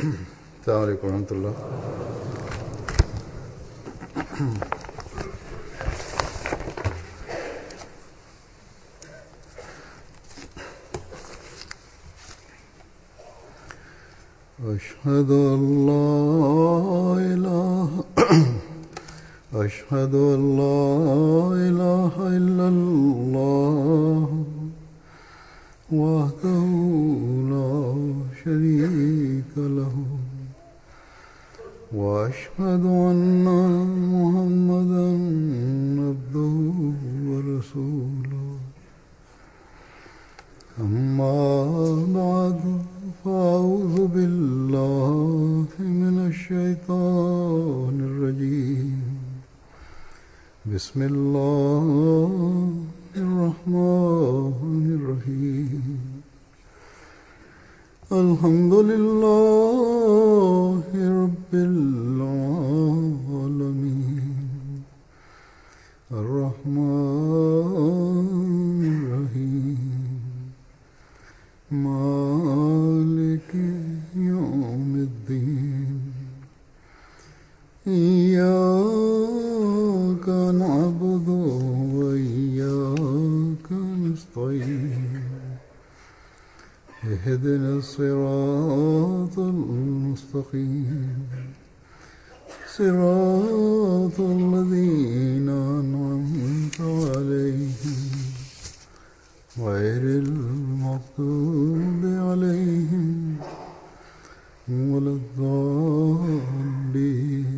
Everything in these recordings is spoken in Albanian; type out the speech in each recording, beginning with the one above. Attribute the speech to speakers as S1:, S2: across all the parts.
S1: السلام عليكم ورحمة الله. أشهد أن لا إله إلا الله وحده لا شريك له وأشهد أن محمدا عبده ورسوله. أما بعد فأعوذ بالله من الشيطان الرجيم. بسم الله الرحمن الرحيم. الحمد لله رب العالمين. الرحمن الرحيم. مالك يوم الدين. إياك نعبد وإياك نستعين. اهدنا الصراط المستقيم. صراط الذين أنعمت عليهم غير المغضوب عليهم ولا الضالين.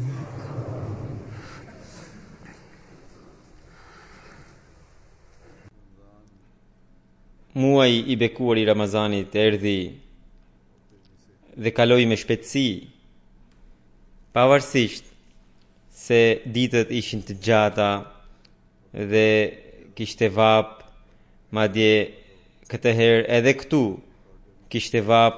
S2: Muaji I bekuar I Ramazanit erdhi dhe kaloi me shpejtësi, pavarësisht se ditët ishin të gjata dhe kishte vap, madje këtë herë edhe këtu kishte vap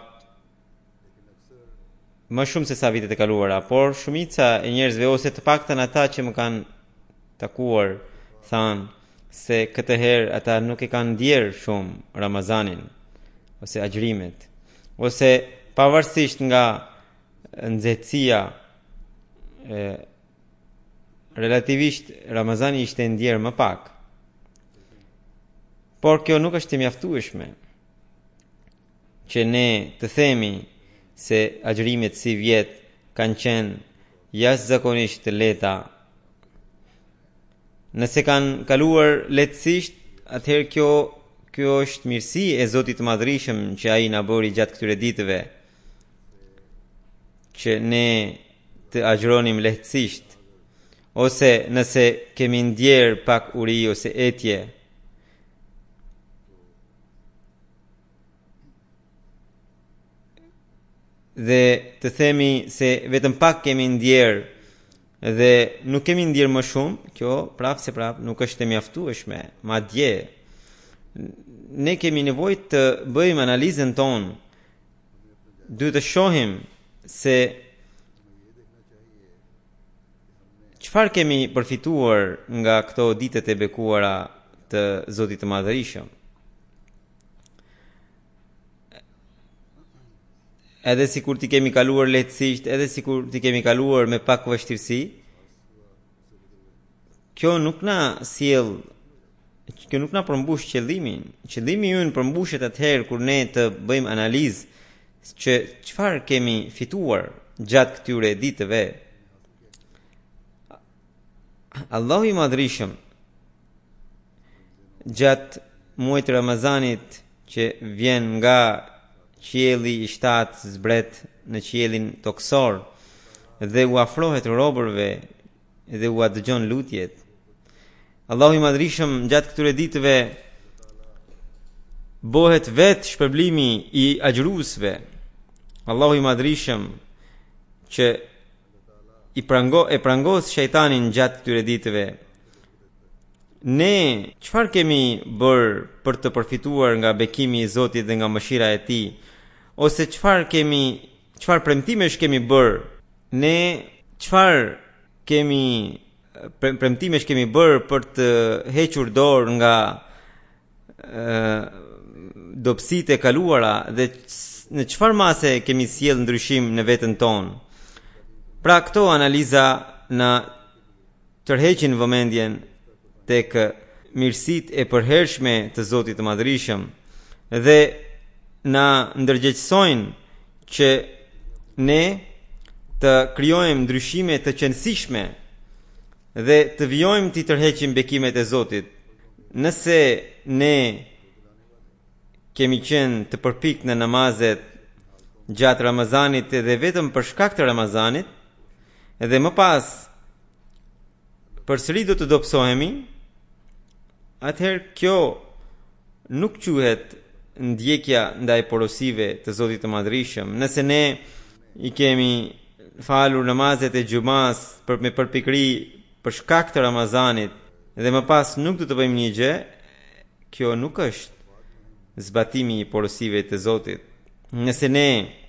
S2: më shumë se sa vitet e kaluara, por shumica e njerëzve ose të paktën ata që më kanë takuar thanë se këtë herë ata nuk e kanë ndjerë shumë Ramazanin ose agjërimet, ose pavarësisht nga nxehtësia relativisht Ramazani ishte ndjerë më pak. Por kjo nuk është e mjaftueshme që ne të themi se agjërimet si vjet kanë qenë jashtëzakonisht të lehta. Nëse kanë kaluar lehtësisht, atëherë kjo është mirësi e Zotit të Madhërisëm që ai na bëri gjatë këtyre ditëve, që ne të agjëronim lehtësisht, ose nëse kemi ndjerë pak uri ose etje, dhe të themi se vetëm pak kemi ndjerë dhe nuk kemi ndjerë më shumë, kjo prapë se prapë nuk është e mjaftueshme. Madje ne kemi nevojë të bëjmë analizën tonë, duhet të shohim se çfarë kemi përfituar nga këto ditët e bekuara të Zotit të Madhërisëm. Edhe sikur ti kemi kaluar lehtësisht, edhe sikur ti kemi kaluar me pak vështirësi, kjo nuk na përmbush qëllimin. Qëllimi ynë përmbushet atëherë kur ne të bëjmë analizë që çfarë kemi fituar gjatë këtyre ditëve. Allahu I Madhërisëm gjatë muajit të Ramazanit që vjen nga qielli I shtatë zbret në qiellin toksor dhe u afrohet robërve dhe u dëgjon lutjet. Allahu I Madhërisëm gjatë këtyre ditëve bëhet vetë shpërblimi I agjëruesve. Allahu I Madhërisëm që e prangos shejtanin gjatë këtyre ditëve. Ne çfarë kemi bërë për të përfituar nga bekimi I Zotit dhe nga mëshira e Tij? Ose çfarë premtimesh kemi bërë? Ne çfarë premtimesh kemi bërë për të hequr dorë nga dobësitë e kaluara dhe në çfarë mase kemi sjell ndryshim në veten tonë. Pra këto analiza na tërheqin vëmendjen tek mirësitë e përhershme të Zotit të Madhërisëm dhe na ndërgjegjësojnë që ne të krijojmë ndryshime të qëndrueshme dhe të vijojmë të tërheqim bekimet e Zotit. Nëse ne kemi qenë të përpik në namazet gjatë Ramazanit dhe vetëm për shkak të Ramazanit, edhe më pas përsëri do të dobësohemi, atëherë kjo nuk quhet ndjekja ndaj porosive të Zotit të Madhërisëm. Nëse ne i kemi falur namazet e xumas me përpikëri për shkak të Ramazanit dhe më pas nuk do të bëjmë një gjë, kjo nuk është zbatimi i porosive të Zotit. Nëse ne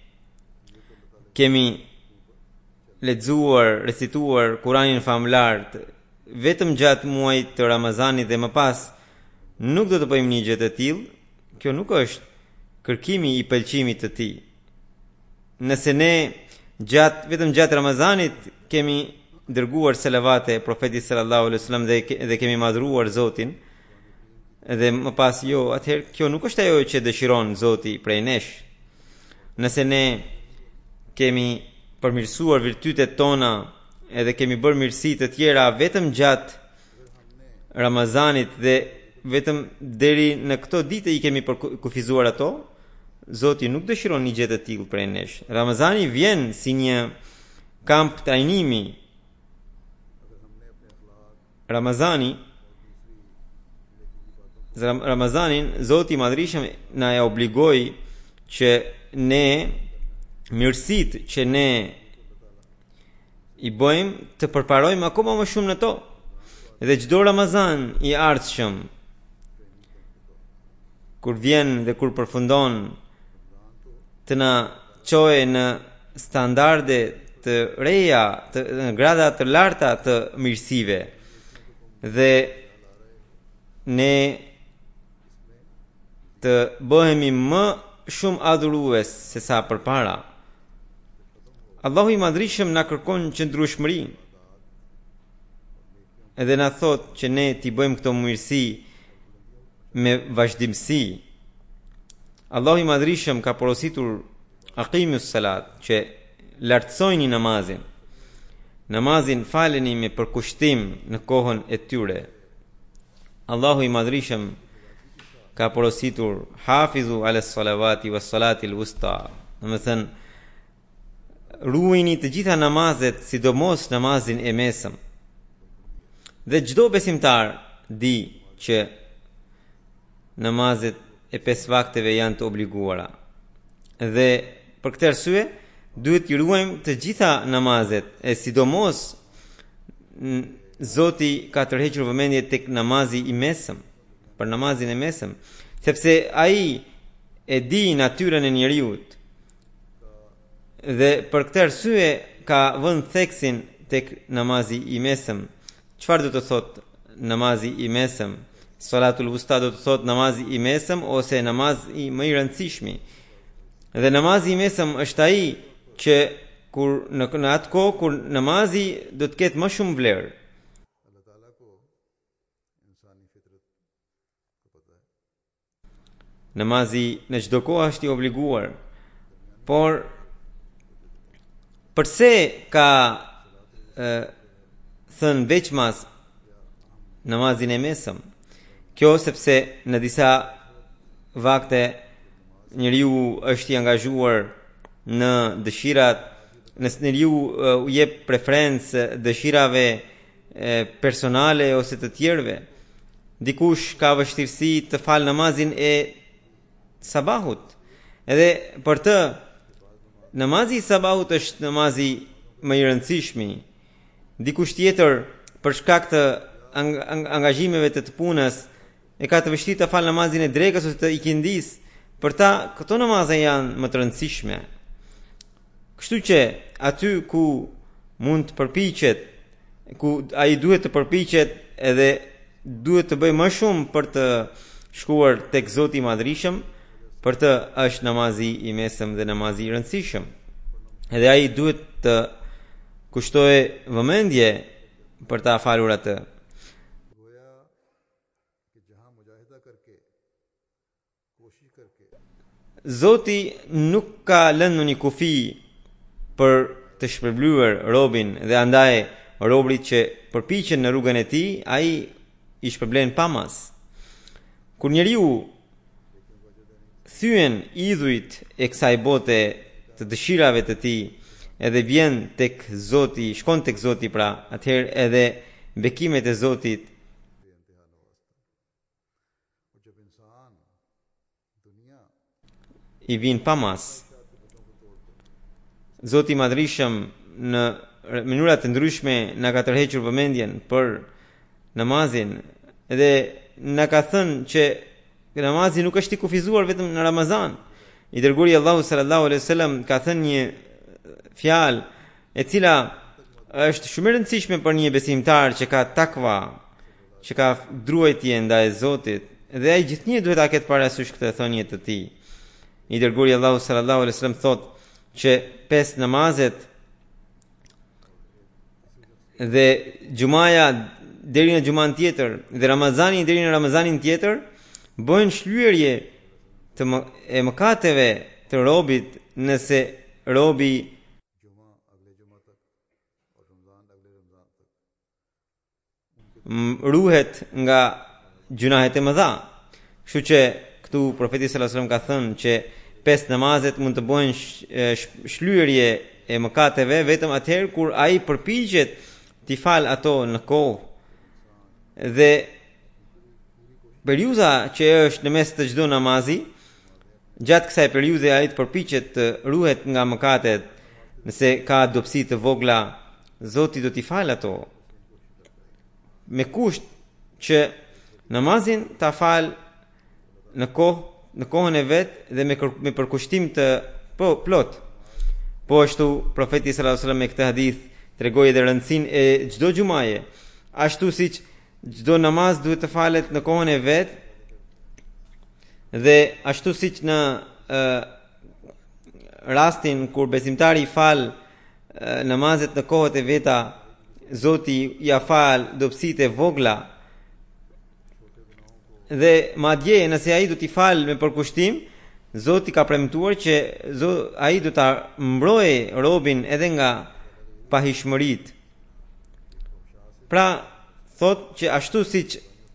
S2: kemi lexuar, recituar Kuranin famlar vetëm gjatë muajit të Ramazanit dhe më pas nuk do të bëjmë një gjë të tillë, kjo nuk është kërkimi i pëlqimit të Tij. Nëse ne vetëm gjatë Ramazanit kemi dërguar selavate profetit sallallahu alaihi wasallam dhe kemi madhruar Zotin, dhe më pas jo, atëherë kjo nuk është ajo që dëshiron Zoti prej nesh. Nëse ne kemi përmirësuar virtytet tona edhe kemi bërë mirësi të tjera vetëm gjatë Ramazanit dhe vetëm deri në këto ditë i kemi kufizuar ato, Zoti nuk dëshiron një gjë të tillë prej nesh. Ramazani vjen si një kamp trajnimi. Ramazanin Zoti i Madhërisëm na e obligoi që ne mirësitë që ne i bëjmë të përparojmë akoma më shumë në to. Dhe çdo Ramazan i ardhshëm kur vjen dhe kur përfundon të na çojë në standarde të reja, në grada të larta të mirësive dhe ne të bëhemi më shumë adhurues se sa përpara. Allahu i Madhërisëm na kërkon qëndrueshmëri. Edhe na thot që ne t'i bëjmë këto mirësi me vazhdimsi. Allahu i Madhërisëm ka porositur aqimus salat, që lartësojni namazin. Namazin faleni me përkushtim në kohën e tyre. Allahu i Madhërisëm ka porositur hafizu ala salavati was salati al-wusta. Domethënë ruajini të gjitha namazet, sidomos namazin e mesëm. Dhe çdo besimtar di që namazet e 5 vakteve janë të obliguara. Dhe për këtë arsye duhet të ruajmë të gjitha namazet, e sidomos Zoti ka tërhequr vëmendje tek namazi i mesëm, për namazin e mesëm, sepse ai e di natyrën e njeriut. Dhe për këtë arsye ka vënë theksin tek namazi i mesëm. Çfarë do të thotë namazi i mesëm? Salatul wusta do të thotë namazi i mesëm ose namazi më i rëndësishmi. Dhe namazi i mesëm është ai që kur në atë kohë kur namazi do të ketë më shumë vlerë. Namazi në çdo kohë është i obliguar. Por përse ka thënë veçmas namazin e mesëm? Kjo sepse në disa vakte njeriu është i angazhuar në dëshirat, nëse njeriu u jep preferencë dëshirave personale ose të tjerëve. Dikush ka vështirësi të falë namazin e sabahut. Edhe për të namazi i sabahut është namazi më i rëndësishmi. Dikush tjetër për shkak të angazhimeve të punës e ka të vështirë të falë namazin e drekës ose të ikindis. Për ta këto namaze janë më të rëndësishme. Kështu që aty ku mund të përpiqet, ku ai duhet të përpiqet edhe duhet të bëj më shumë për të shkuar tek Zoti i Madhërisëm, për të është namazi i mesëm dhe namazi i rëndësishëm. Edhe ai duhet të kushtojë vëmendje për ta falur atë. Zoti nuk ka lënë një kufi për të shpërblyer robin dhe andaj robrit që përpiqen në rrugën e tij, ai i shpërblen pa mas. Kur njeriu thyen idhujt e kësaj bote të dëshirave të tij, edhe vjen tek Zoti, shkon tek Zoti, pra atëherë edhe bekimet e Zotit i vin pa mas. Zoti i Madhrishëm në mënyra të ndryshme na ka tërhequr vëmendjen për namazin dhe na ka thënë që namazi nuk është i kufizuar vetëm në Ramazan. I dërguari Allahu sallallahu alaihi wasallam ka thënë një fjalë e cila është shumë e rëndësishme për një besimtar që ka takva, që ka druajtje ndaj Zotit, dhe ai gjithnjë duhet ta ketë parasysh këtë thënie të tij. I dërguari Allahu sallallahu alaihi wasallam thotë që 5 namazet dhe Xumaja deri në Xuman tjetër dhe Ramazani deri në Ramazanin tjetër bëjnë shlyerje e mëkateve të robit nëse robi ruhet nga gjunahet e mëdha. Kështu që këtu profeti sallallahu alajhi wasallam ka thënë që 5 namazet mund të bëjnë shlyerje e mëkateve vetëm atëherë kur ai përpiqet t'i fal ato në kohë. Dhe periudha që është në mes të çdo namazi, gjatë kësaj periudhe ai të përpiqet të ruhet nga mëkatet. Nëse ka dobësi të vogla, Zoti do t'i fal ato, me kusht që namazin ta fal në kohën e vet dhe me përkushtim të plot. Po ashtu profeti sallallahu alajhi wasallam me këtë hadith tregoi edhe rëndësinë e çdo xumaje, ashtu siç çdo namaz duhet të falet në kohën e vet, dhe ashtu siç në rastin kur besimtari i fal namazet në kohët e veta, Zoti ja fal dobësitë e vogla. Dhe madje nëse ai do t'i fal me përkushtim, Zoti ka premtuar që ai do ta mbrojë robin edhe nga pahishmëritë. Pra thot që ashtu siç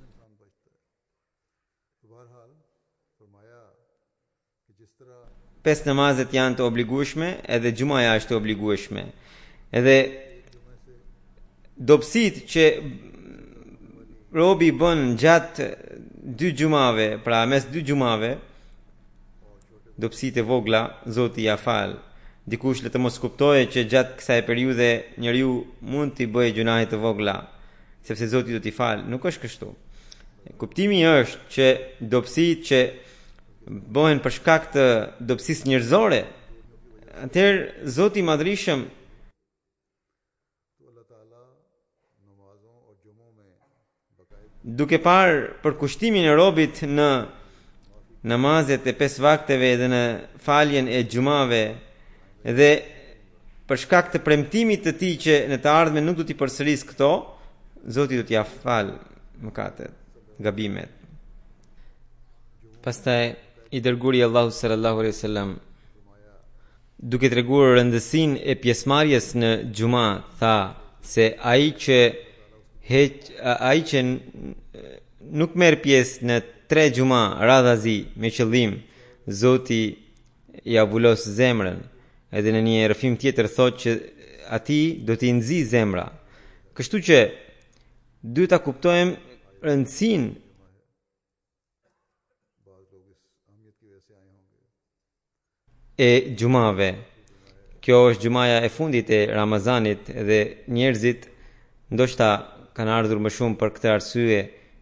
S2: 5 namazet janë të obligueshme, edhe xumaja është e obligueshme. Edhe dobësitë që robi bën gjatë 2 xumave, pra mes 2 xumave, dobësitë e vogla Zoti ja fal. Dikush le të mos kuptojë që gjatë kësaj periudhe njeriu mund t'i bëjë gjunahe të vogla, sepse Zoti do t'i fal. Nuk është kështu. Kuptimi është që dobësitë që bëhen për shkak të dobësisë njerëzore, atëherë Zoti i Madhrishëm duke parë për kushtimin e robit në namazet e 5 vakteve dhe në faljen e xumave, dhe për shkak të premtimit të tij që në të ardhmen nuk do t'i përsërisë këto, Zoti do t'ia fal mëkatet, gabimet. Pastaj i dërguari Allahu sallallahu alaihi wasallam, duke treguar rëndësinë e pjesëmarrjes në xuma, tha se ai që nuk merr pjesë në 3 xuma radhazi me qëllim, Zoti ja vulos zemrën. Edhe në një rrëfim tjetër thotë që atij do t'i nxjë zemra. Kështu që duhet ta kuptojmë rëndësinë e xumave. Kjo është xumaja e fundit e Ramazanit dhe njerëzit ndoshta kanë ardhur më shumë për këtë arsye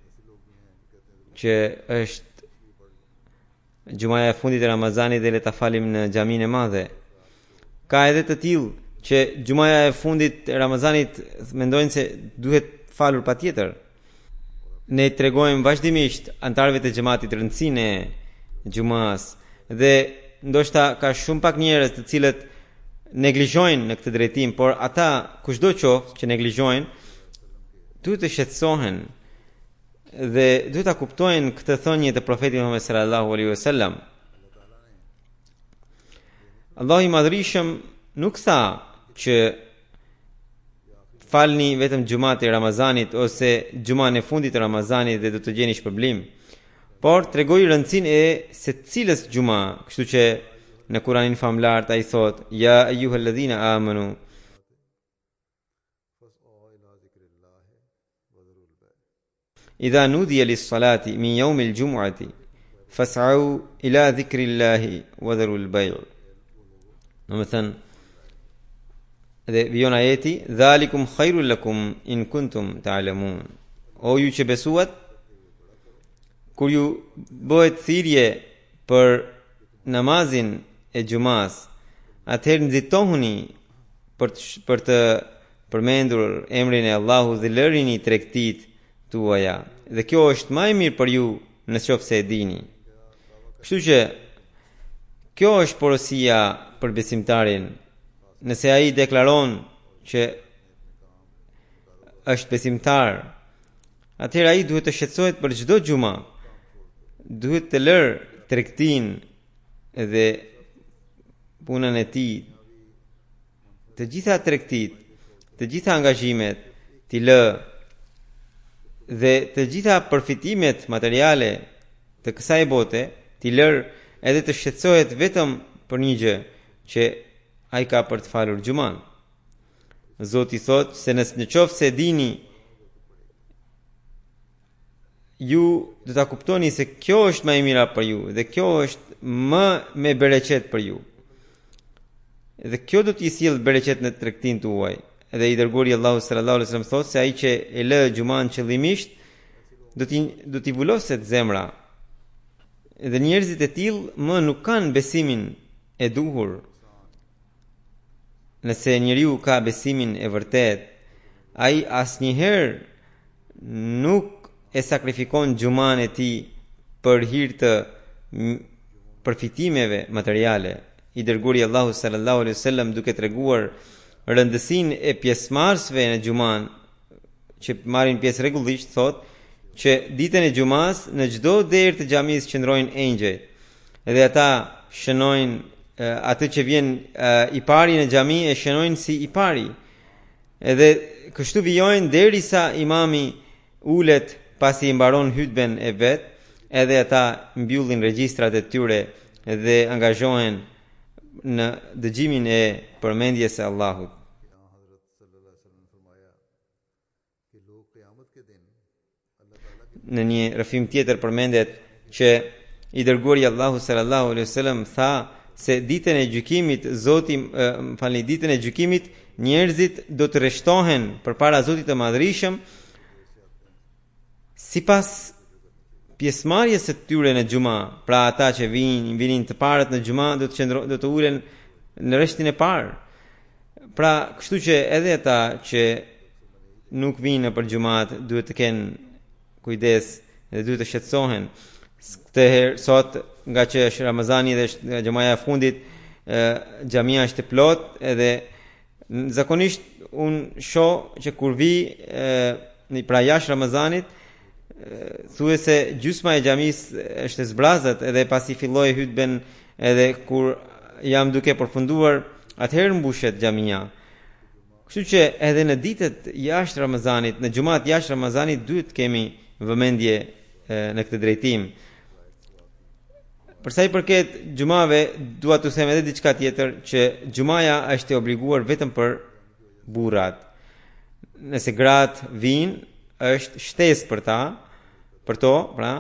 S2: që është xumaja e fundit e Ramazanit dhe le ta falim në xhamin e madhe. Ka edhe të tillë që xumaja e fundit e Ramazanit mendojnë se duhet falur patjetër. Ne tregojmë vazhdimisht antarëve të xhamatit rëndësinë e xumas, Dhe ndoshta ka shumë pak njerëz të cilët neglizhojnë në këtë drejtim, por ata kushdo qoftë që neglizhojnë duhet të shqetësohen dhe duhet ta kuptojnë këtë thënie të profetit Muhammed sallallahu alaihi wasallam. Allahu i madhrishëm nuk tha që falni vetëm xhumat e Ramazanit ose xhuman e fundit të Ramazanit dhe do të gjeni shpërblim, por tregoi rëndësinë e secilës xhuma, kështu që në Kur'anin famlar ai thot: "Ya ayyuhalladhina amanu idha nudiya lis-salati min yawmil jum'ati fas'au ila dhikrillahi wa dharul bay'." Domethënë dhe vijon ajeti: "Dhalikum khairul lakum in kuntum ta'lamun." O ju që besuat, kur ju bëhet thirrje për namazin e xumas, atëherë nxitohuni për të përmendur emrin e Allahut dhe lërini tregtit tuaja. Dhe kjo është më e mirë për ju nëse e dini. Kështu që kjo është porosia për besimtarin. Nëse ai deklaron që është besimtar, atëherë ai duhet të shqetësohet për çdo xhuma. Duhet të lërë tregtin dhe punën e tij, të gjitha tregtit, të gjitha angazhimet t'i lë dhe të gjitha përfitimet materiale të kësaj bote t'i lër edhe të shqetësohet vetëm për një gjë, që ai ka për të falur xhuman. Zoti thot se në qoftë se dini, ju do ta kuptoni se kjo është më e mira për ju dhe kjo është më me bereqet për ju. Dhe kjo do t'i sjellë bereqet në tregtin tuaj. Dhe i dërguari Allahu sallallahu alaihi wasallam thot se ai që e lë xhuman qëllimisht do t'i vuloset zemra. Dhe njerëzit e tillë më nuk kanë besimin e duhur. Nëse njeriu ka besimin e vërtet, ai asnjëherë nuk e sakrifikon xhuman e tij për hir të përfitimeve materiale. I dërguari Allahu sallallahu alaihi wasallam duke treguar rëndësinë e pjesëmarrësve në xhuman që marrin pjesë rregullisht, thot që ditën e xumas në çdo derë të xhamisë qëndrojnë engjëj. Dhe ata shënojnë atë që vjen i pari në xhami e shënojnë si i pari. Edhe kështu vijojnë derisa imami ulet pasi i mbaron hutben e vet, edhe ata mbyllin regjistrat e tyre dhe angazhohen në dëgjimin e përmendjes së Allahut. Në një rrëfim tjetër përmendet që i dërguari Allahu sallallahu alaihi wasallam tha se ditën e gjykimit ditën e gjykimit njerëzit do të rreshtohen përpara Zotit të Madhrishëm sipas pjesëmarrjes së tyre në xhuma. Pra ata që vinin të parët në xhuma do të ulen në rreshtin e parë. Pra kështu që edhe ata që nuk vinë për xhumat duhet të kenë kujdes dhe duhet të shqetësohen. Këtë herë sot, nga që është Ramazani dhe është xhamaja e fundit, xhamia është e plot, edhe zakonisht unë shoh që kur vi pra jashtë Ramazanit, thuhet se gjysma e xhamisë është e zbrazët, edhe pasi filloi hutben edhe kur jam duke përfunduar, atëherë mbushet xhamia. Kështu që edhe në ditët jashtë Ramazanit, në xhumat jashtë Ramazanit duhet kemi vëmendje në këtë drejtim. Për sa i përket xhumave, dua të them edhe diçka tjetër, që xhumaja është e obliguar vetëm për burrat. Nëse gratë vinë, është shtesë për to, pra.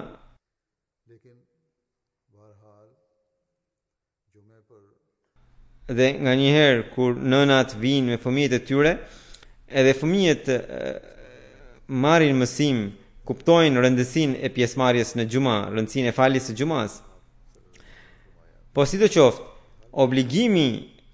S2: Dhe nga njëherë kur nënat vinë me fëmijët e tyre, edhe fëmijët marrin mësim, kuptojnë rëndësinë e pjesëmarrjes në xhuma, rëndësinë e faljes së xumas. Po sidoqoftë, obligimi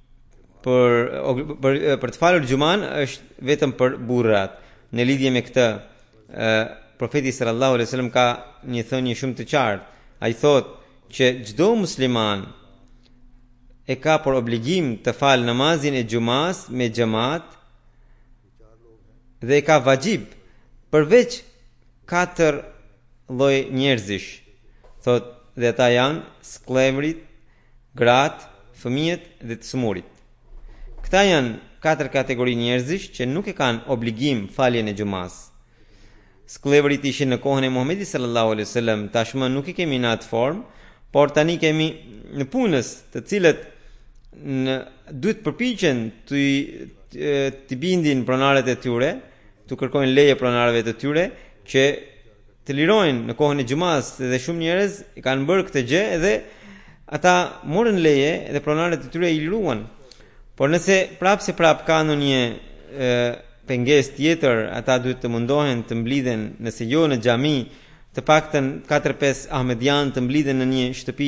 S2: për të falur xuman është vetëm për burrat. Në lidhje me këtë, profeti sallallahu alaihi wasallam ka një thënie shumë të qartë. Ai thotë që çdo musliman e ka për obligim të falë namazin e gjumas me xhamat dhe e ka vajib përveç 4 lloj njerëzish. Thot, dhe ata janë skllëvrit, gratë, fëmijët dhe të smurit. Këta janë 4 kategori njerëzish që nuk e kanë obligim faljen e gjumas. Skllëvrit ishin në kohën e Muhamedit sallallahu alaihi wasallam, tashmë nuk i kemi në atë formë, por tani kemi në punës, të cilët duhet përpiqen të bindin pronarët e tyre, të kërkojnë leje pronarëve të tyre që të lirojnë në kohën e gjumas, dhe shumë njerëz i kanë bërë këtë gjë dhe ata morën leje dhe pronarët e tyre i liruan. Por nëse prap ka ndonjë pengesë tjetër, ata duhet të mundohen të mblidhen, nëse jo në xhami, të paktën 4-5 ahmedian të mblidhen në një shtëpi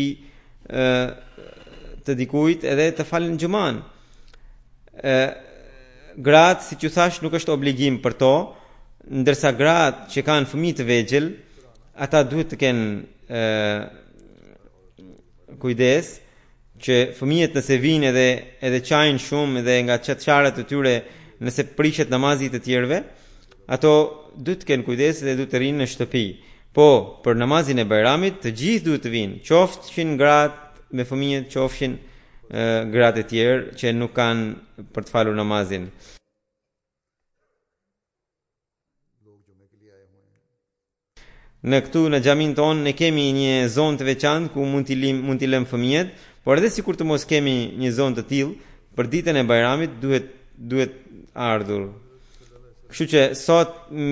S2: të dikujt edhe të falin xhuman. Gratë, siç ju thash, nuk është obligim për to, ndërsa gratë që kanë fëmijë të vegjël, ata duhet të kenë kujdes që fëmijët nëse vinë edhe çajin shumë dhe nga çarët e tyre nëse prishet namazi të tjerëve, ato duhet të kenë kujdes dhe duhet të rinë në shtëpi. Po, për namazin e Bajramit të gjithë duhet të vinë, qofshin gratë me fëmijët, qofshin gratë e tjerë që nuk kanë për të falur namazin. Në këtu në xhamin ton ne kemi një zonë të veçantë ku mund t'i lëm fëmijët, por edhe sikur të mos kemi një zonë të tillë, për ditën e Bajramit duhet ardhur. Kështu që sot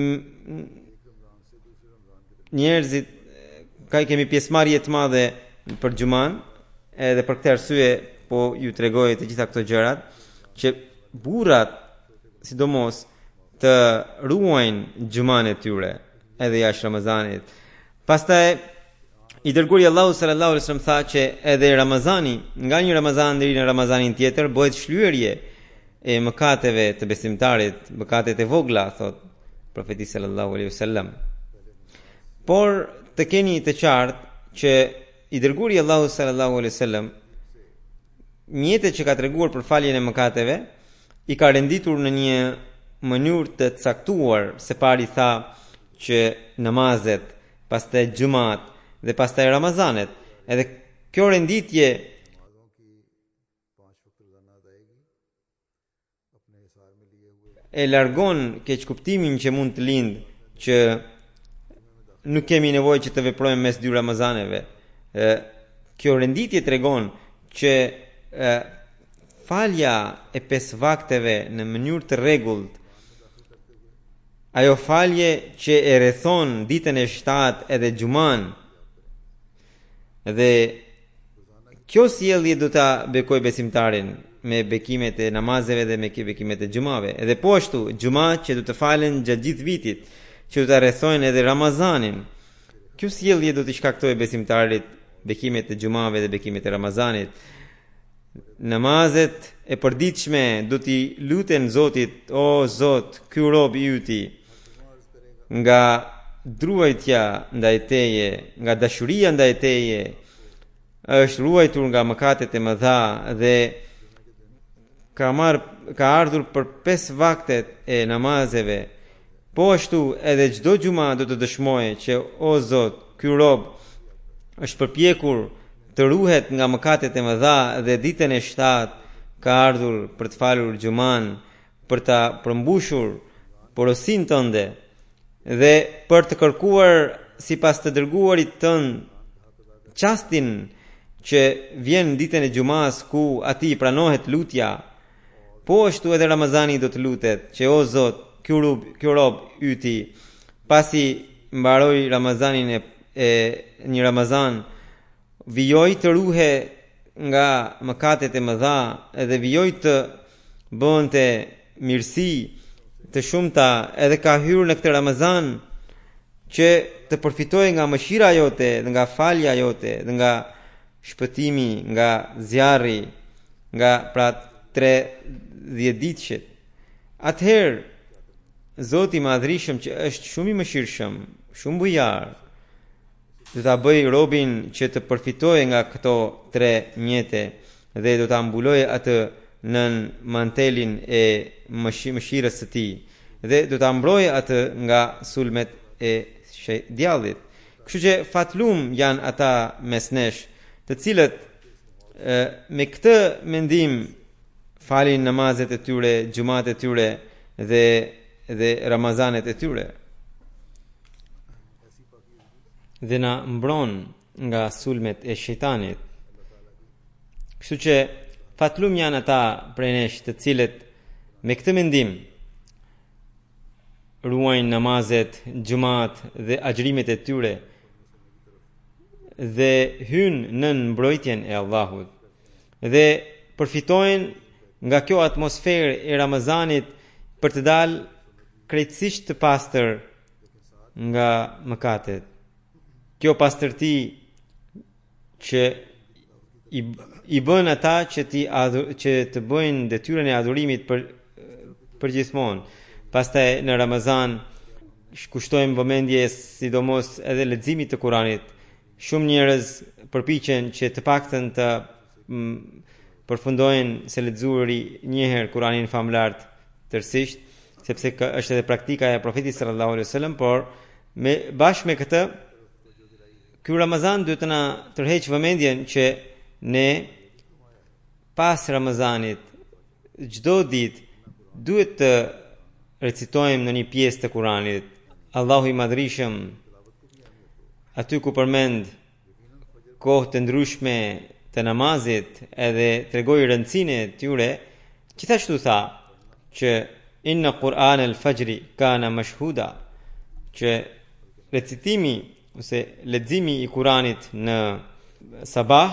S2: njerëzit kemi pjesëmarrje të madhe për xhuman, edhe për këtë arsye po ju tregoj të gjitha këto gjërat që burrat sidomos të ruajnë xhuman e tyre edhe jashtë Ramazanit. Pastaj i dërguari Allahu sallallahu alaihi wasallam tha që edhe Ramazani, nga një Ramazan deri në Ramazanin tjetër, bëhet shlyerje e mëkateve të besimtarit, mëkatet e vogla, thot profeti sallallahu alaihi wasallam. Por të keni të qartë që i dërguari Allahu sallallahu alaihi wasallam mjetet që ka treguar për faljen e mëkateve i ka renditur në një mënyrë të caktuar, se pari tha që namazet, pastaj xhumat dhe pastaj Ramazanet. Edhe kjo renditje e largon keqkuptimin që mund të lind që nuk kemi nevojë që të veprojmë mes 2 Ramazaneve. Kjo renditje tregon që falja e 5 vakteve në mënyrë të rregullt, ajo falje që e rrethon ditën e 7 edhe xhuman, dhe kjo sjellje do ta bekoj besimtarin me bekimet e namazeve dhe me bekimet e xhumave. Edhe po ashtu xhumat që do të falen gjatë gjithë vitit, që do ta rrethojnë edhe Ramazanin. Kjo sjellje do t'i shkaktojë besimtarit bekimet e xhumave dhe bekimet e Ramazanit. Namazet e përditshme do t'i luten Zotit, o Zot, ky rob i yti, nga druajtja ndaj teje, nga dashuria ndaj teje, është ruajtur nga mëkatet e mëdha dhe ka ardhur për 5 vaktet e namazeve. Po ashtu edhe çdo xhuma do të dëshmojë që o Zot, ky rob është përpjekur të ruhet nga mëkatet e mëdha dhe ditën e 7 ka ardhur për të falur xhuman, për ta përmbushur porosin tënde dhe për të kërkuar sipas të dërguarit tënd çastin që vjen ditën e xumas ku ati i pranohet lutja. Po ashtu edhe Ramazani do të lutet që o Zot, ky rob yti pasi mbaroi Ramazanin e një Ramazan, vijoj të ruhe nga mëkatet e mëdha edhe vijoj të bënte mirësi të shumta, edhe ka hyrë në këtë Ramazan që të përfitojë nga mëshira jote dhe nga falja jote dhe nga shpëtimi nga zjarri, nga pra 30 ditëshet. Atëherë Zoti i Madhërisëm, që është shumë i mëshirshëm, shumë bujar, do ta bëj robin që të përfitojë nga këto tre mjete dhe do ta mbulojë atë nën mantelin e mëshirës së tij dhe do ta mbrojë atë nga sulmet e djallit. Kështu që fatlum janë ata mes nesh, të cilët me këtë mendim falin namazet e tyre, xhumat e tyre dhe Ramazanet e tyre. Dhe na mbron nga sulmet e shejtanit. Kështu që fatlum janë ata prej nesh të cilët me këtë mendim ruajnë namazet, xhumat dhe agjërimet e tyre dhe hynë nën mbrojtjen e Allahut dhe përfitojnë nga kjo atmosferë e Ramazanit për të dalë krejtësisht të pastër nga mëkatet. Kjo pastërti që i bën ata që të bëjnë detyrën e adhurimit për gjithmonë. Pastaj në Ramazan kushtojmë vëmendje sidomos edhe leximit të Kuranit. Shumë njerëz përpiqen që të paktën të përfundojnë se lexuari një herë Kuranin famlart tërësisht, sepse është edhe praktika e profetit sallallahu alaihi wasallam, por bashkë me këtë ky Ramazan duhet të na tërheqë vëmendjen që ne pas Ramazanit çdo ditë duhet të recitojmë në një pjesë të Kuranit. Allahu i madhrishëm aty ku përmend kohë të ndryshme të namazit edhe tregoi rëndësinë e tyre, gjithashtu tha që inna Qur'an al-Fajri kana mashhuda, që recitimi ose leximi i Kuranit në sabah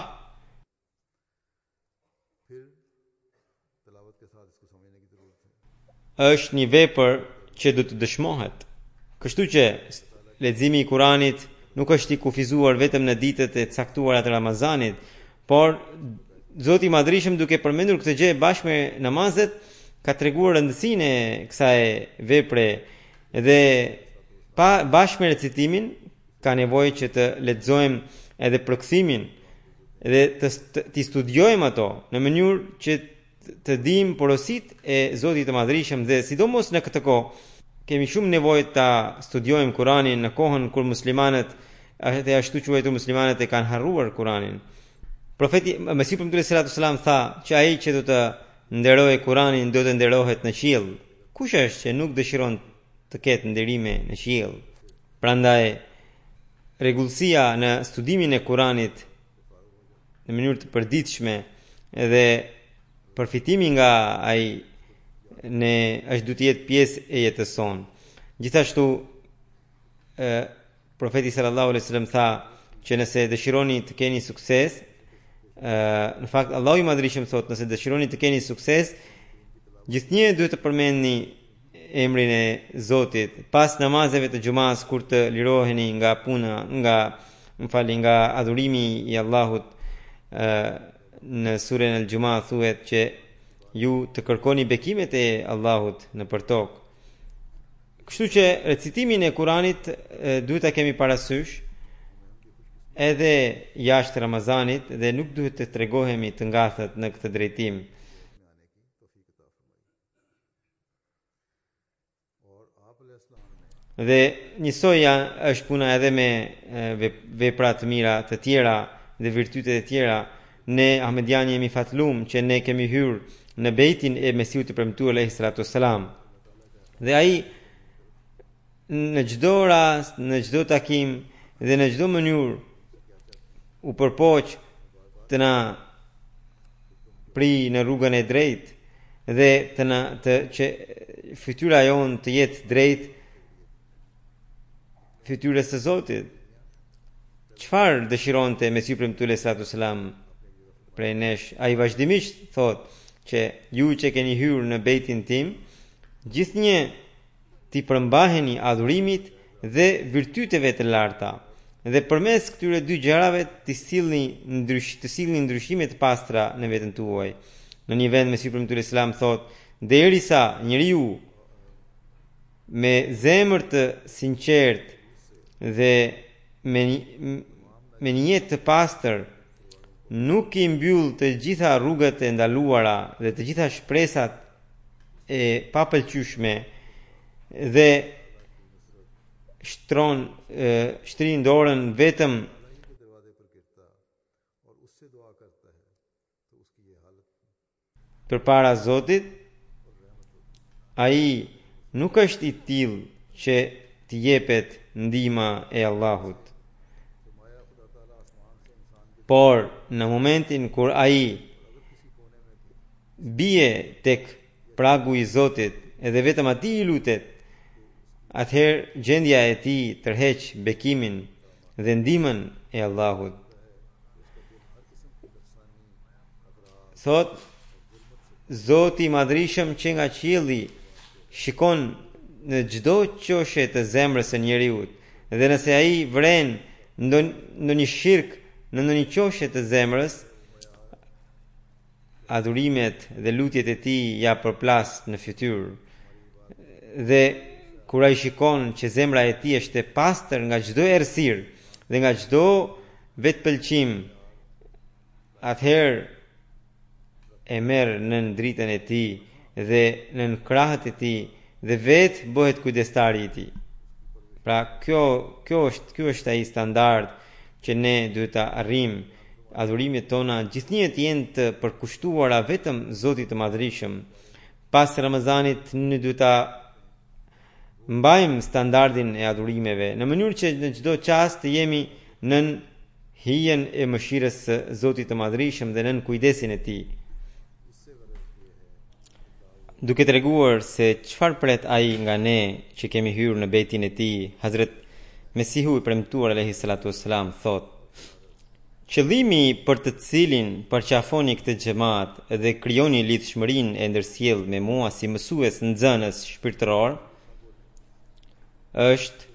S2: është një vepër që do të dëshmohet. Kështu që leximi i Kuranit nuk është i kufizuar vetëm në ditët e caktuara të Ramazanit, por Zoti i Madhrishëm duke përmendur këtë gjë bashkë me namazet ka treguar rëndësinë e kësaj vepre dhe bashkë me recitimin ka nevojë që të lexojmë edhe përkthimin dhe të studiojmë ato në mënyrë që të dimë porositë e Zotit të Madhrishëm dhe sidomos në këtë kohë kemi shumë nevojë ta studiojmë Kuranin në kohën kur muslimanët edhe ashtu quajtur muslimanët e kanë harruar Kuranin. Profeti Mesihu sallallahu alaihi wasallam tha që ai që do të nderojë Kuranin do të nderohet në qiell. Kush është që nuk dëshiron të ketë nderime në qiell? Prandaj rregullsia në studimin e Kuranit në mënyrë të përditshme dhe përfitimi nga ai ne është duhet të jetë pjesë e jetës sonë. Gjithashtu profeti sallallahu alaihi wasallam tha që nëse dëshironi të keni sukses, në fakt Allahu i Madhrishëm thotë nëse dëshironi të keni sukses, gjithnjë duhet të përmendni emrin e Zotit pas namazeve të xumas kur të liroheni nga puna, nga adhurimi i Allahut. Në surën Al-Juma thuhet që ju të kërkoni bekimet e Allahut në për tokë. Kështu që recitimin e Kuranit duhet ta kemi parasysh edhe jashtë Ramazanit dhe nuk duhet të tregohemi të ngathet në këtë drejtim. Dhe njësoj është puna edhe me vepra të mira të tjera dhe virtytet e tjera. Ne Ahmediani jemi fatlum që ne kemi hyrë në bejtin e Mesihut të premtuar alayhi salatu wassalam. Dhe ai në çdo rast, në çdo takim dhe në çdo mënyrë u përpoq të na pri në rrugën e drejtë dhe që fytyra jonë të jetë drejt fytyrës së Zotit. Çfarë dëshironte Mesihu premtuar alayhi salatu wassalam prej nesh? Ai vazhdimisht thot që ju që keni hyrë në bejtin tim, gjithnjë t'i përmbaheni adhurimit dhe virtyteve të larta, dhe përmes këtyre dy gjërave të sillni ndryshime të pastra në veten tuaj. Në një vend Mesihu premtuar alayhi salam thot, derisa njeriu me zemër të sinqert dhe me një jetë të pastër nuk i mbyll të gjitha rrugët e ndaluara dhe të gjitha shpresat e papëlqyeshme dhe shtrin dorën vetëm përpara Zotit, ai nuk është i tillë që t'i jepet ndihma e Allahut. Por në momentin kur ai bie tek pragu i Zotit edhe vetëm atij i lutet, atëherë gjendja e tij tërheq bekimin dhe ndihmën e Allahut. Thot Zoti i Madhrishëm që nga qielli shikon në çdo qoshe të zemrës së njeriut, dhe nëse ai vren ndonjë shirk në ndonjë qoshe të zemrës, adhurimet dhe lutjet e tij ja përplas në fytyrë. Dhe kur ai shikon që zemra e tij është e pastër nga çdo errësirë dhe nga çdo vetpëlqim, atëherë e merr nën dritën e tij dhe nën krahët e tij dhe vetë bëhet kujdestari i tij. Pra ky është ai standard që ne duhet ta arrijmë. Adhurimet tona gjithnjë të jenë të përkushtuara vetëm Zotit të Madhrishëm. Pas Ramazanit ne duhet ta mbajmë standardin e adhurimeve në mënyrë që në çdo çast të jemi nën hijen e mëshirës së Zotit të Madhrishëm dhe nën kujdesin e tij. Duke treguar se çfarë pret ai nga ne që kemi hyrë në bejtin e tij, Hazrat Mesihu i premtuar alayhi salatu wassalam thot: qëllimi për të cilin përqafoni këtë xhamat dhe krijoni lidhshmërinë e ndërsjell me mua si mësues nxënës shpirtëror është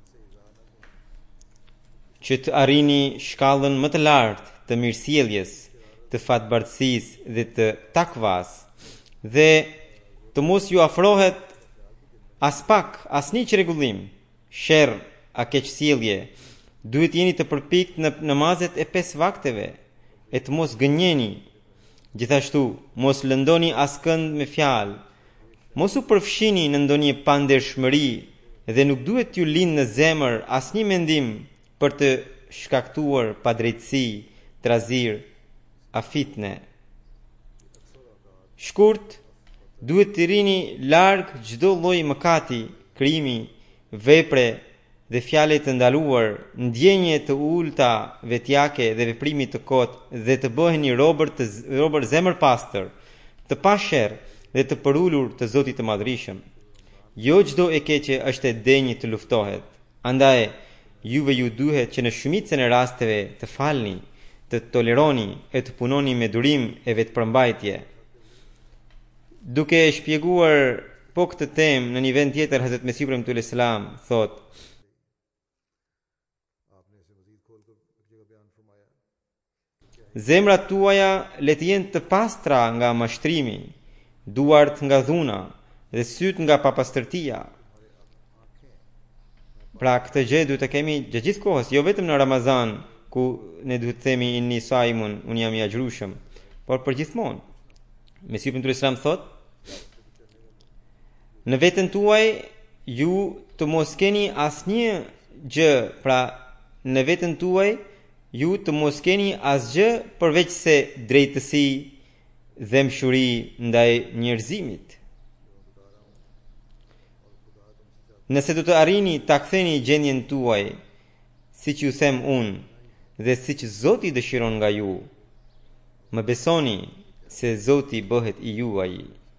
S2: që të arrini shkallën më të lartë të mirësjelljes, të fatbardhësisë dhe të takvas, dhe të mos ju afrohet as pak asnjë çrregullim, sherr a keqsjellje. Duhet jeni të përpikt në namazet e 5 vakteve e të mos gënjeni. Gjithashtu, mos lëndoni askënd me fjalë, mos u përfshini në ndonjë pandershmëri dhe nuk duhet t'ju lindë në zemër asnjë mendim për të shkaktuar padrejtësi, trazir, a fitne. Shkurt, duhet të rini larg çdo lloj mëkati, krimi, vepre dhe fjale të ndaluar, ndjenje të ulta vetjake dhe veprimi të kotë, dhe të bëheni robër zemër pastër, të pasherë dhe të përulur të Zotit të Madhrishëm. Jo çdo e keqe është e denjë të luftohet. Andaj juve ju duhet që në shumicën e rasteve të falni, të toleroni e të punoni me durim e vetëpërmbajtje. Duke e shpjeguar po këtë temë në një vend tjetër, Hazrat Mesihu premtuar selam thot: zemrat tuaja le të jenë të pastra nga mashtrimi, duart nga dhuna dhe syt nga papastërtia. Pra këtë gjë duhet të kemi gjatë gjithë kohës, jo vetëm në Ramazan ku ne duhet të themi inni saimun, unë jam i agjërueshëm, por për gjithmonë. Mesihu premtuar selam thot: në veten tuaj ju të mos keni asnjë gjë, pra në veten tuaj ju të mos keni asgjë përveç se drejtësi dhe mshuri ndaj njerëzimit. Nëse do të arrini ta ktheni gjendjen tuaj, siç ju them unë dhe siç Zoti dëshiron nga ju, më besoni se Zoti bëhet i juaj.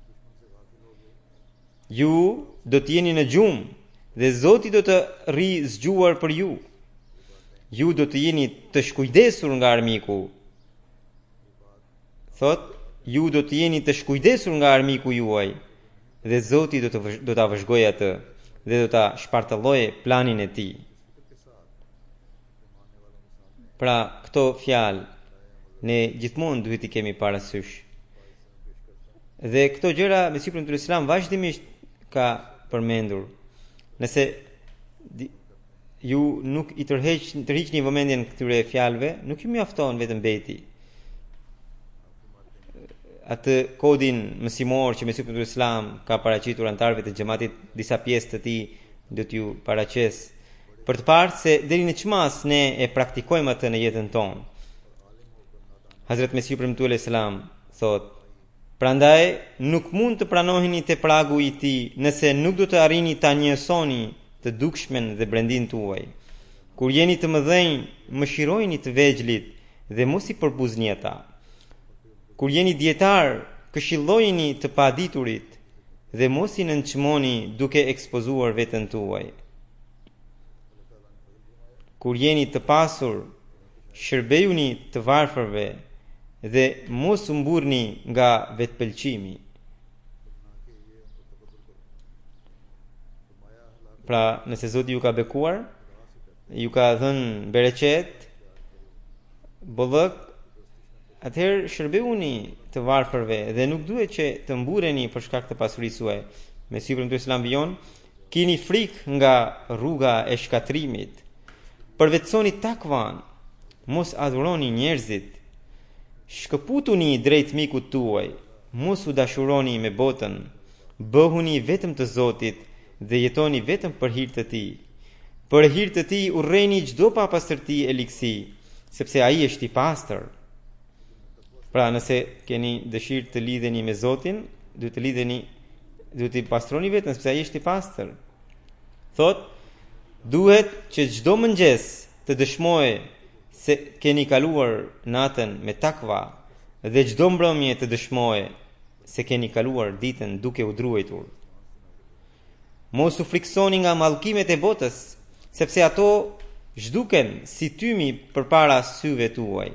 S2: Ju do të jeni në gjumë dhe Zoti do të rri zgjuar për ju. Ju do të jeni të shkujdesur nga armiku. Thot, ju do të jeni të shkujdesur nga armiku juaj dhe Zoti do ta vëzhgojë atë dhe do ta shpartallojë planin e tij. Pra, këto fjalë ne gjithmonë duhet i kemi parasysh. Dhe këto gjëra Mesihu premtuar selam vazhdimisht ka përmendur. Nëse ju nuk i tërhiqni vëmendjen këtyre fjalëve, nuk ju mjafton vetëm beti. Atë kodin mësimor që Mesihut Islam ka paraqitur antarëve të xhamatit, disa pjesë të tij do t'ju paraqes për të parë se deri në çmas ne e praktikojmë atë në jetën tonë. Hazrat Mesihu premtuar selam thot: "Prandaj nuk mund të pranoheni te pragu i tij nëse nuk do të arrini ta njësoni të dukshmen dhe brendin tuaj. Kur jeni të mëdhenj, mëshirojini të vegjlit dhe mos i përbuzni ata. Kur jeni dietar, këshillojini të paditurit dhe mos i nënçmoni duke ekspozuar veten tuaj. Kur jeni të pasur, shërbejuni të varfërve dhe mos u mburni nga vetpëlqimi." Pra, nëse Zoti ju ka bekuar, ju ka dhënë bereqet, bollëk, atëherë shërbeuni të varfërve dhe nuk duhet që të mbureni për shkak të pasurisë suaj. Mesihu premtues selam vijon: "Kini frikë nga rruga e shkatrimit. Përvetsoni takvan, mos adhuroni njerëzit. Shkëputuni drejt mikut tuaj, mos u dashuroni me botën. Bëhuni vetëm të Zotit dhe jetoni vetëm për hir të tij. Për hir të tij urrejni çdo papastërti e ligësi, sepse ai është i pastër." Pra, nëse keni dëshirë të lidheni me Zotin, duhet të pastroni veten, sepse ai është i pastër. Thot, duhet që çdo mëngjes të dëshmojë se keni kaluar natën me takva dhe çdo mbrëmje të dëshmojë se keni kaluar ditën duke u druajtur. Mos u friksoni nga mallkimet e botës, sepse ato zhduken si tymi përpara syve tuaj.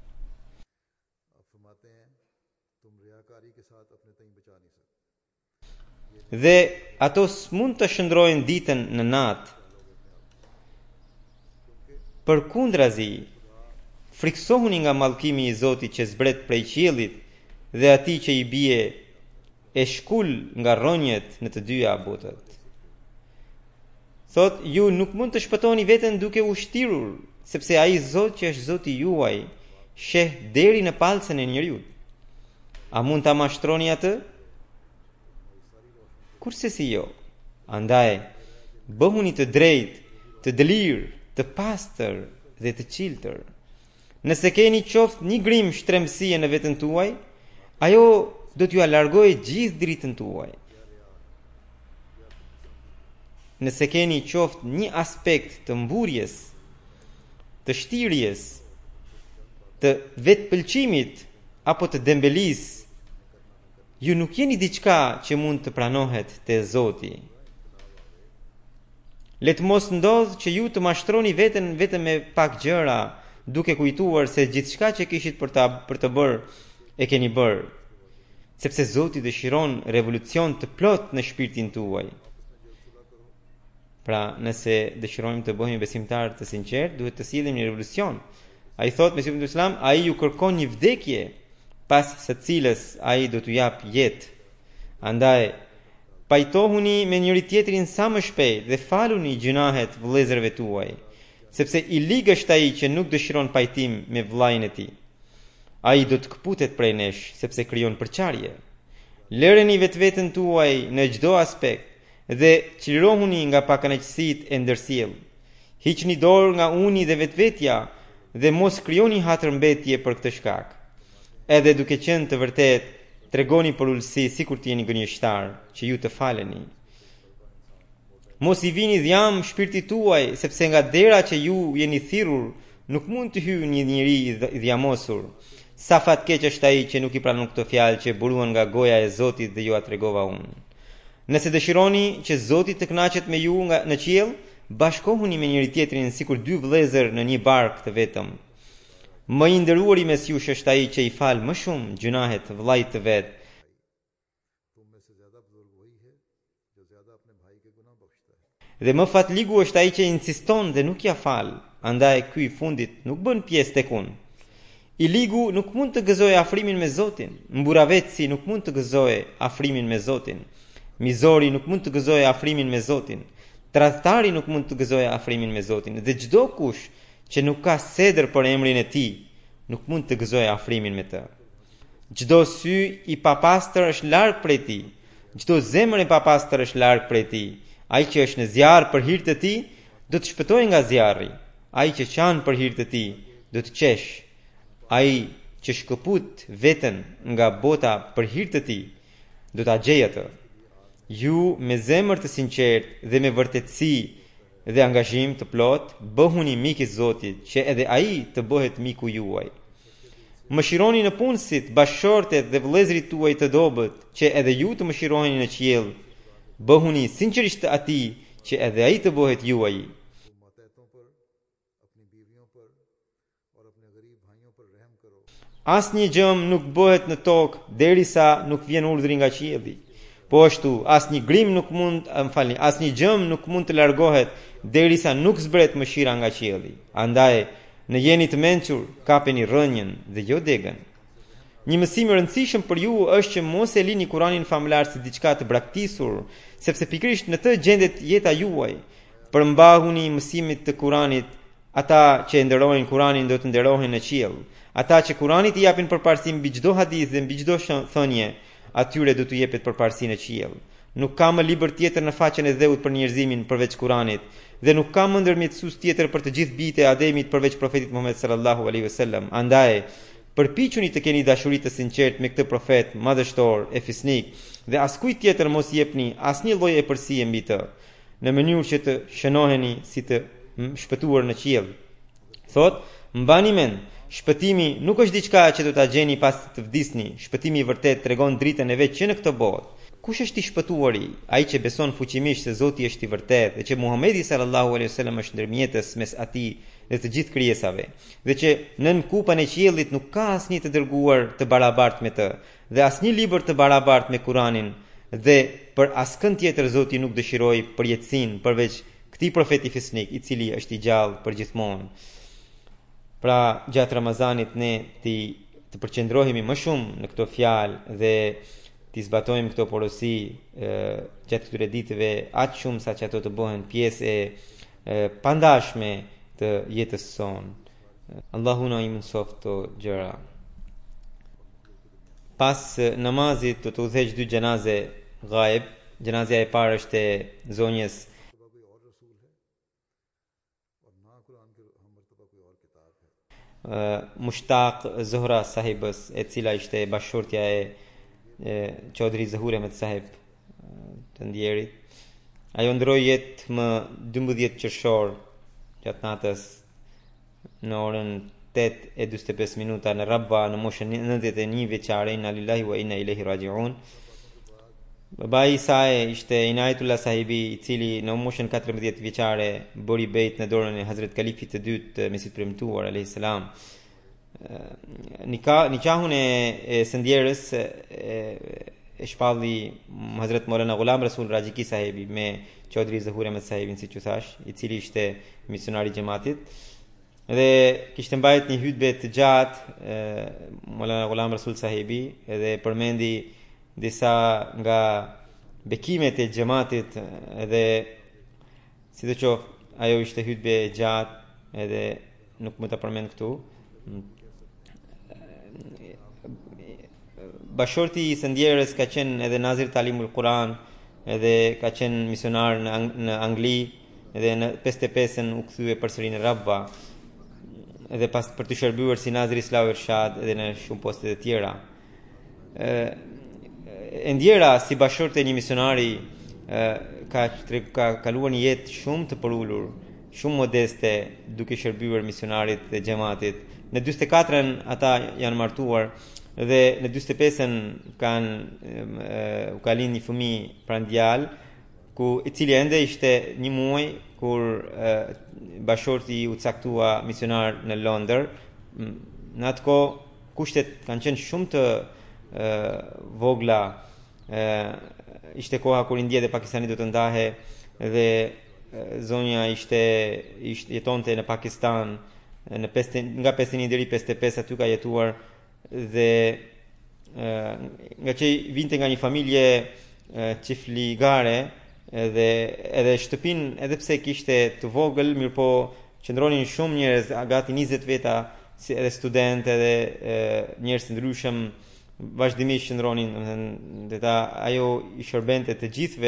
S2: Dhe ato s'mund të shndrojnë ditën në natë. Përkundrazi, friksohuni nga mallkimi i Zotit që zbret prej qiellit dhe atij që i bie e shkul nga rronjët në të dyja botët. Thot, ju nuk mund të shpëtoni veten duke u shtirur, sepse ai Zot që është Zoti juaj sheh deri në palcën e njeriu. A mund ta mashtroni atë? Kurse si jo. Andaj, bëhuni të drejtë, të dëlirë, të pastër dhe të qiltër. Nëse keni qoftë një grim shtrembësie në veten tuaj, ajo do t'ju alargojë gjithë dritën tuaj. Nëse keni qoftë një aspekt të mburjes, të shtirjes, të vetpëlqimit apo të dembelisë, ju nuk jeni diçka që mund të pranohet te Zoti. Le të mos ndodh që ju të mashtroni veten vetëm me pak gjëra, duke kujtuar se gjithçka që kishit për të bërë e keni bërë, sepse Zoti dëshiron revolucion të plot në shpirtin tuaj. Pra, nëse dëshirojmë të bëhemi besimtar të sinqert, duhet të sillim një revolucion. Ai thot Mesihu Islam, ai ju kërkon një vdekje, pas së cilës ai do t'u jap jetë. Andaj, pajtohuni me njëri tjetrin sa më shpejt dhe faluni gjunahet vëllezërve tuaj, sepse i ligë është ai që nuk dëshiron pajtim me vllajën e tij. Ai do të kputet prej nesh, sepse krijon përçarje. Lëreni vetveten tuaj në çdo aspekt dhe çlirohuni nga pakënaqësitë e ndërsjell. Hiqni dorë nga uni dhe vetvetja dhe mos krijoni hatërmbetje për këtë shkak. Edhe duke qenë të vërtet, tregoni për ulësi sikur të jeni gënjeshtar, që ju të faleni. Mos i vini dhjam shpirtit tuaj, sepse nga dera që ju jeni thirrur, nuk mund të hyjë një njeri i dhjamosur. Sa fatkeq është ai që nuk i pranon këtë fjalë që buruan nga goja e Zotit dhe ju a tregova unë. Nëse dëshironi që Zoti të kënaqet me ju në qiell, bashkohuni me njëri tjetrin sikur dy vëllezër në një bark të vetëm. Më i nderuari mes jush është ai që i fal më shumë gjunahet vëllait të vet. Dhe më fatligu është ai që insiston dhe nuk ja fal. Andaj ky i fundit nuk bën pjesë tek unë. I ligu nuk mund të gëzojë afrimin me Zotin. Mburavetësi nuk mund të gëzojë afrimin me Zotin. Mizori nuk mund të gëzojë afrimin me Zotin. Tradhtari nuk mund të gëzojë afrimin me Zotin dhe çdo kush që nuk ka sedër për emrin e tij nuk mund të gëzojë afrimin me të. Çdo sy i papastër është larg prej tij, çdo zemër e papastër është larg prej tij. Ai që është në zjarr për hir të tij do të shpëtojë nga zjarri. Ai që qan për hir të tij do të qesh. Ai që shkëput veten nga bota për hir të tij do ta gjejë atë. Ju me zemër të sinqert dhe me vërtetësi dhe angazhim të plot bëhuni mik i Zotit që edhe ai të bëhet miku juaj. Mëshironi në punësit, bashkëshortet dhe vëllezërit tuaj të dobët që edhe ju të mëshironi në qiell. Bëhuni sinqerisht të atij që edhe ai të bëhet juaj. Asnjë gjëm nuk bëhet në tokë derisa nuk vjen urdhri nga qielli. Po ashtu, asnjë grim nuk mund, asnjë gjëm nuk mund të largohet derisa nuk zbret mëshira nga qielli. Andaj, në jeni të mençur, kapeni rënjën dhe jo degën. Një mësim i rëndësishëm për ju është që mos e lini Kur'anin famlar si diçka të braktisur, sepse pikërisht në të gjendet jeta juaj. Përmbahuni mësimit të Kur'anit. Ata që e nderojnë Kur'anin do të nderohen në qiell. Ata që Kur'anit i japin përparësi mbi çdo hadith dhe mbi çdo thënie, atyre do t'u jepet përparësi në qiell. Nuk ka më libër tjetër në faqen e dheut për njerëzimin përveç Kur'anit, dhe nuk ka më ndërmjetësues tjetër për të gjithë bijtë e Ademit përveç profetit Muhammed sallallahu alaihi wasallam. Andaj, përpiquni të keni dashuri të sinqertë me këtë profet madhështor e fisnik dhe askujt tjetër mos jepni asnjë lloj epërsie mbi të, në mënyrë që të shënoheni si të shpëtuar në qiell. Thot, mbani mend, shpëtimi nuk është diçka që do ta gjeni pas të vdisni. Shpëtimi i vërtet tregon dritën e vet që në këtë botë. Kush është i shpëtuari? Ai që beson fuqimisht se Zoti është i vërtetë dhe që Muhamedi sallallahu alaihi wasallam është ndërmjetës mes atij dhe të gjithë krijesave, dhe që nën kupën e qiellit nuk ka asnjë të dërguar të barabartë me të, dhe asnjë libër të barabartë me Kur'anin, dhe për askën tjetër Zoti nuk dëshiroi përjetësinë përveç këtij profeti fisnik, i cili është i gjallë përgjithmonë. Pra, gjatë Ramazanit ne të përqendrohemi më shumë në këto fjalë dhe të zbatojmë këto porosi gjatë këtyre ditëve aq shumë sa që ato të bëhen pjesë e pandashme të jetës sonë. Allahu na i mësoft të gjëra. Pas namazit të udhëheq 2 xhenaze ghaib. Xhenazja e parë është e zonjës Mushtaq Zohra sahibës, e cila ishte bashkëshortja e Chaudhry Zahur Ahmed sahib të ndjerit. Ajo ndroi jetë më 12 qershor gjatë natës në orën 8:45 minuta në Rabba në moshën 91 vjeçare. Inna lillahi wa inna ilaihi raji'un. Babai i saj ishte Inayatullah sahibi, i cili në moshën 14 vjeçare bëri bejt në dorën e Hazret Kalifit të dytë mesit premtuar alayhis salam. Nikahun e së ndjerës e shpalli Hazret Maulana Ghulam Rasul Rajiki sahibi me Chaudhry Zahur Ahmed sahibin, siç u thash, i cili ishte misionari i xhamatit. Dhe kishte mbajtur një hutbë të gjatë Maulana Ghulam Rasul sahibi, edhe përmendi disa nga bekimet e xhamatit, edhe sidoqoftë ajo ishte hutbë e gjatë edhe nuk mund ta përmend këtu. Bashorti i së ndjerës ka qenë edhe nazir talimul Quran, edhe ka qenë misionar në Angli, edhe në 55-ën u kthye përsëri në Rabba, edhe pas për të shërbyer si nazir Islahu Irshad edhe në shumë poste të tjera. E ndjera si bashorte e një misionari ka kaluar një jetë shumë të përulur, shumë modeste, duke shërbyer misionarit dhe xhamatit. Në 44-ën ata janë martuar dhe në 45-ën u ka lind një fëmijë prandjal, i cili ende ishte 1 muaj kur bashorti u caktua misionar në Londër. Në atë kohë kushtet kanë qenë shumë të vogla. Ishte koha kur India dhe Pakistani do të ndahe dhe zonja jetonte në Pakistan nga 51 deri 55 aty ka jetuar, dhe nga që vinte nga një familje qifligare, edhe shtëpinë edhe pse kishte të vogël, mirëpo qëndronin shumë njerëz, gati 20 veta, si edhe studentë edhe njerëz të ndryshëm vazhdimisht qëndronin, domethënë dhe ajo I shërbente të gjithëve.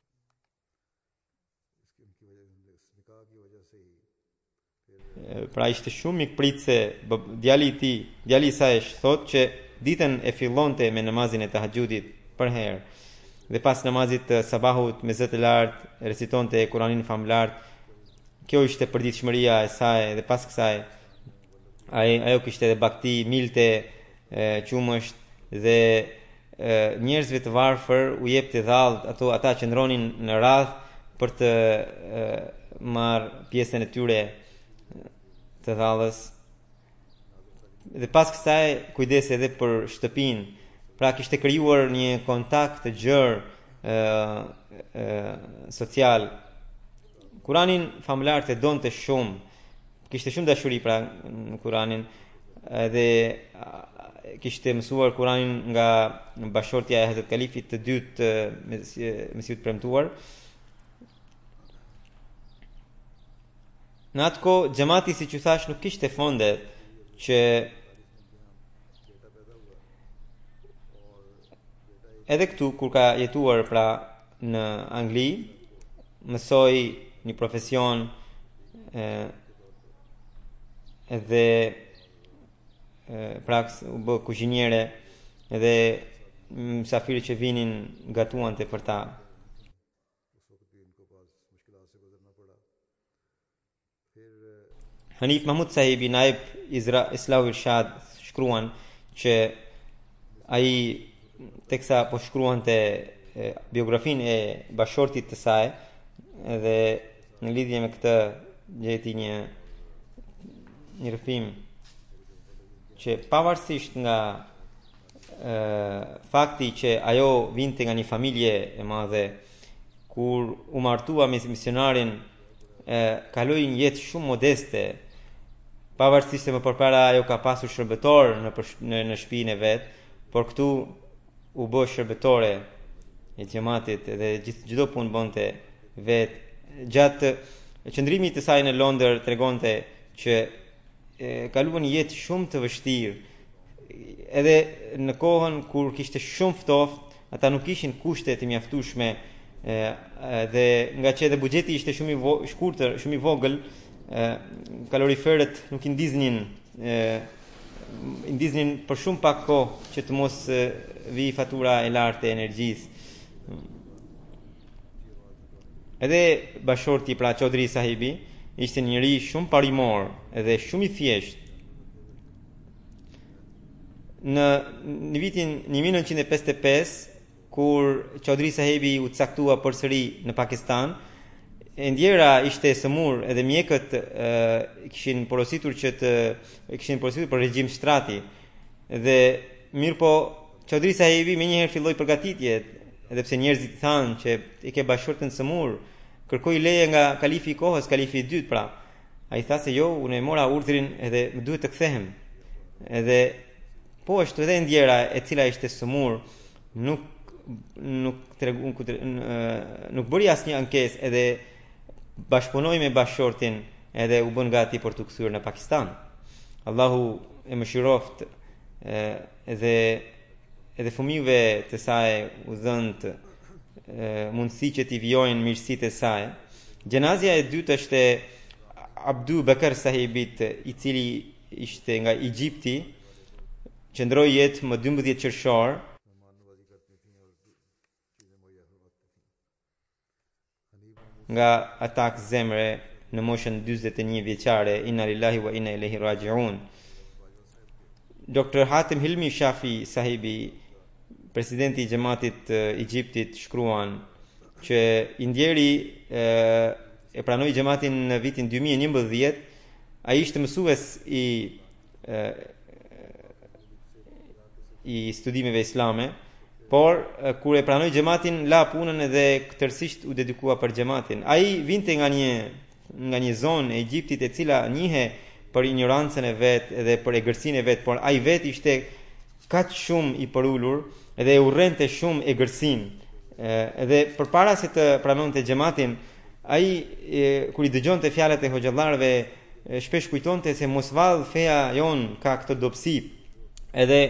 S2: Pra ishte shumë mikpritse, djali I saj thotë që ditën e fillonte me namazin e tahajjudit për herë. Dhe pas namazit të sabahut me zë të lartë recitonte Kur'anin famlar. Kjo ishte përditshmëria e saj dhe pas kësaj ajo kishte edhe bakti, milte, qumësht dhe njerëzve të varfër u jepte dhall, ata qëndronin në radh për të marrë pjesën e tyre të dhallës. Dhe pas kësaj kujdese edhe për shtëpinë. Pra kishte krijuar një kontakt të gjerë social. Kur'anin famlar të donte shumë. Kishte shumë dashuri pra në Kur'anin dhe kishte mësuar Kur'anin nga bashortja e Hazrat Kalifit të dytë Mesiut premtuar. Në atë kohë xhamati siç u thash nuk kishte fonde që edhe këtu kur ka jetuar pra në Angli, mësoi një profesion edhe pra u bë kuzhiniere edhe mysafirët që vinin gatuante për ta. Hanif Mahmud Sahibi, naib Islahu Irshad, shkruan që ai teksa po shkruante biografinë e bashortit të saj dhe në lidhje me këtë gjeti një rrëfim që pavarësisht nga fakti që ajo vinte nga një familje e madhe, kur u martua me misionarin kaloi një jetë shumë modeste, pavarësisht se më përpara ajo ka pasur shërbëtor në shtëpinë e vet, por këtu u bë shërbëtore e xhamatit dhe çdo punë bonte vet. Gjatë qëndrimit të saj në Londër tregonte që kaluan një jetë shumë të vështirë. Edhe në kohën kur kishte shumë ftoft, ata nuk kishin kushte të mjaftueshme dhe nga që edhe buxheti ishte shumë I shkurtër, shumë I vogël, kaloriferët nuk I ndiznin për shumë pak kohë që të mos vi fatura e lartë e energjisë. Edhe bashorti pra Chaudhry Sahibi ishte njëri shumë parimor edhe shumë I thjeshtë. Në vitin 1955, kur Chaudhry Sahibi u caktua përsëri në Pakistan, ndjera ishte sëmur edhe mjekët kishin porositur për regjim shtrati. Dhe mirëpo Chaudhry Sahibi menjëherë filloi përgatitjet, edhe pse njerëzit thanë që I ke bashortën sëmur, kërkoi leje nga kalifi I kohës, kalifi I dytë pra. Ai tha se jo, unë e mora urdhrin edhe më duhet të kthehem. Edhe po ashtu edhe ndjera e cila ishte sëmur nuk bëri asnjë ankesë edhe bashkëpunoi me bashortin edhe u bën gati për të kthyer në Pakistan. Allahu e mëshiroft edhe fëmijëve të saj u dhënt mundësi që t'i vijojnë mirësitë e saj. Gjenazja e dytë është Abdu Bakr Sahibit, I cili ishte nga Egjipti, qëndroi jetë më 12 qershor. Nga atak zemre në moshën 41 vjeçare. Inna lillahi wa inna ilaihi raji'un. Dr. Hatim Hilmi Shafi Sahibi, presidenti I xhamatit Egjiptit, shkruan që I ndjeri e pranoi xhamatin në vitin 2011. Ai ishte mësues I studimeve islame, por kur e pranoi xhamatin la punën edhe tërësisht u dedikua për xhamatin. Ai vinte nga një zonë e Egjiptit e cila njihe për ignorancën e vet edhe për egërsinë e vet, por ai vet ishte kaq shumë I përulur edhe e urrente shumë egërsinë edhe përpara se të pranonte xhamatin, ai kur I dëgjonte fjalët e hoxhallarëve, shpesh kujtonte se mos vallë feja jon ka këtë dobësi. Edhe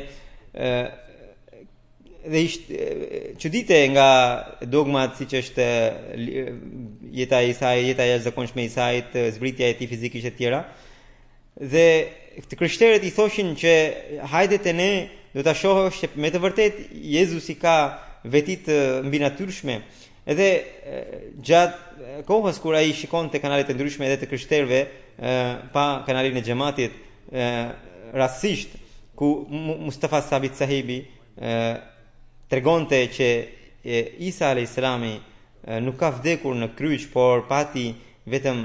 S2: dhe ishte çudite nga dogmat siç është jeta e Isait, jeta e jashtëzakonshme e Isait, zbritja e tij fizikisht e tjera. Dhe të krishterët I thoshin që hajde te ne do ta shohësh që me të vërtet Jezusi ka veti të mbinatyrshme. Edhe gjatë kohës kur ai shikonte kanalet e ndryshme edhe të krishterëve pa kanalin e xhamatit, rastësisht ku Mustafa Sabit Sahibi tregonte që Isa alayhis salami nuk ka vdekur në kryq, por pati vetëm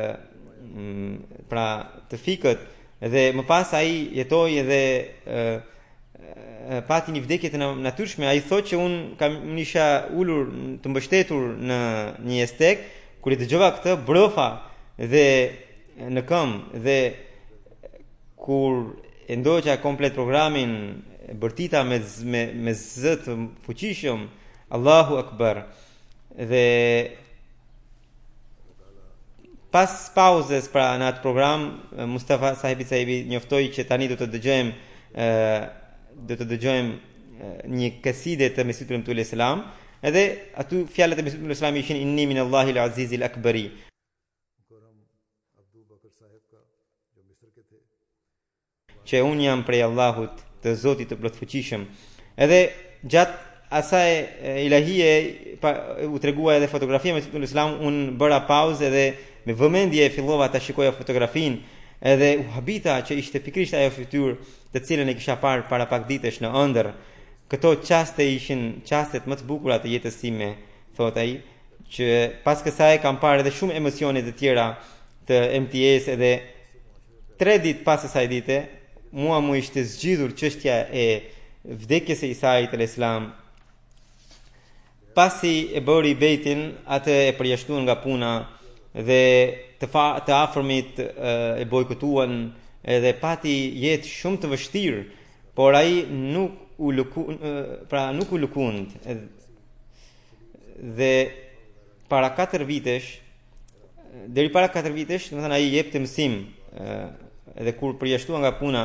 S2: pra të fikët, dhe më pas ai jetoi edhe pati një vdekje të natyrshme. Ai thotë që unë isha ulur të mbështetur në një estek, kur I dëgjova këtë brofa dhe në këmbë, dhe kur e ndoqa komplet programin, bërtita me zë të fuqishëm, Allahu Akbar. Dhe pas pauzës pra në atë program, Mustafa Sahibi njoftoi që tani do të dëgjojmë një kaside të Mesihut Premtuar Selam, edhe aty fjalët e Mesihut Premtuar ishin inni min Allahil Azizil Akbari. Që unë jam prej Allahut të Zotit të plotfuqishëm. Edhe gjatë asaj ilahie u tregua edhe fotografia me Mesihut Islam, unë bëra pauzë edhe me vëmendje fillova ta shikoja fotografinë, edhe u habita që ishte pikërisht ajo fytyrë të cilën e kisha parë para pak ditësh në ëndër. Këto çaste ishin çastet më të bukura të jetës time, thot ai, që pas kësaj kam parë edhe shumë emocione të tjera të MTS, edhe 3 ditë pas asaj dite mua mu ishte zgjidhur çështja e vdekjes së Isait alayhis salam. Pasi e bëri bejtin, atë e përjashtuan nga puna dhe të afërmit e bojkotuan, edhe pati jetë shumë të vështirë, por ai nuk u lukund. Dhe para 4 vitesh, deri para 4 vitesh, domethënë ai jepte mësim, edhe kur përjashtua nga puna,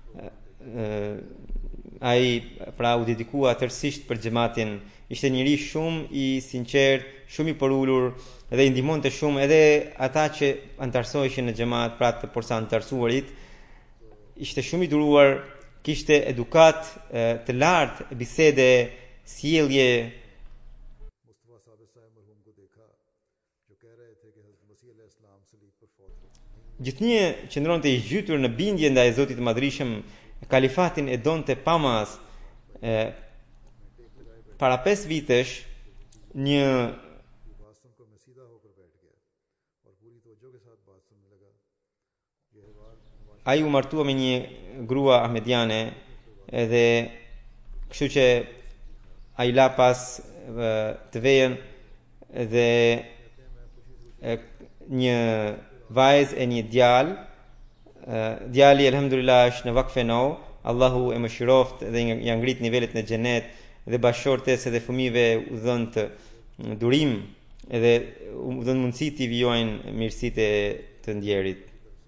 S2: ai pra u dedikua tërësisht për xhamatin. Ishte njëri shumë I sinqert, shumë I përulur, dhe I ndihmonte shumë edhe ata që antarsoheshin në xhamat, pra të posaantarsuarit. Ishte shumë I duruar, kishte edukat të lartë, bisede, sjellje. Gjithnjë qëndronte I zhytur në bindje ndaj Zotit të Madhrishëm, kalifatin e donte pamas. Para 5 vitesh një ai u martua me një grua ahmediane, edhe kështu që ai la pas të vejën dhe një vajzë e një djali elhamdulillah është në vakfe nou, Allahu e mëshiroft dhe ja ngrit nivelet në xhenet, dhe bashortes edhe fëmijëve u dhënë të durim, edhe u dhënë mundësi të vijojnë mirësitë të ndjerit.